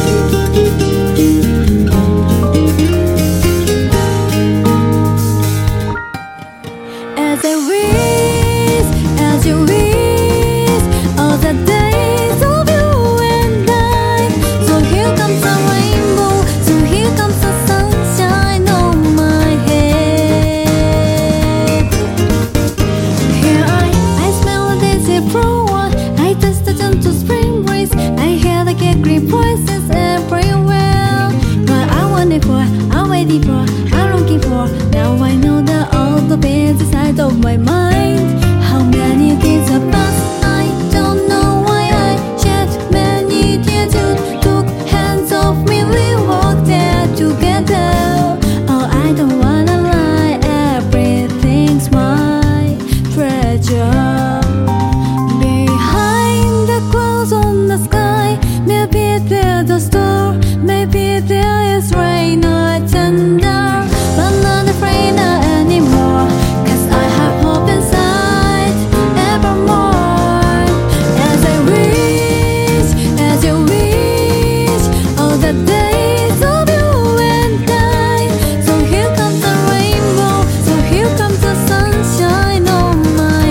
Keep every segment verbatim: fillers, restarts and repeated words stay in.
As I wish, as you wish, all the days of you and I. So here comes the rainbow, so here comes the sunshine on my head. Here I, I smell a daisy flower, I taste the gentle spring breeze, I hear the green voices everywhere. What I wanted for, I'm waiting for, I'm looking for. Now I know that all the beds inside of my mind. How many days have passed? I don't know why I shed many tears. You took hands off me, we walked there together. Oh, I don't wanna lie, everything's my treasure. Behind the clouds on the sky, maybe there's a star, maybe there is rain or thunder, but not afraid anymore, 'cause I have hope inside evermore. As I wish, as you wish, all the days of you and I. So here comes the rainbow, so here comes the sunshine on my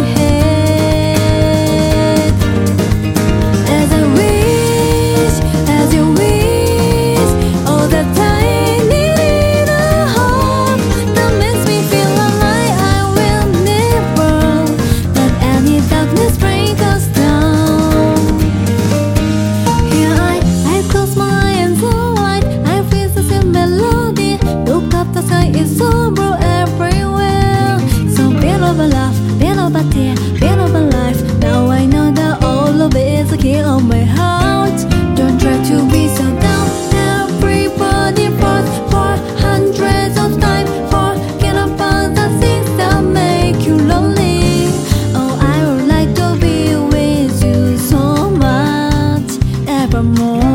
head. As I wish, as you wish, all the tiny little hope that makes me feel alive. I will never let any darkness break us down. Here I, I close my eyes so wide, I feel the same melody. Look up, the sky is so blue everywhere. So below my love, below my tear, below my life. Now I know that all of it is the key of my heart. Don't try to be so down. Everybody falls for hundreds of times. Forget about the things that make you lonely. Oh, I would like to be with you so much evermore.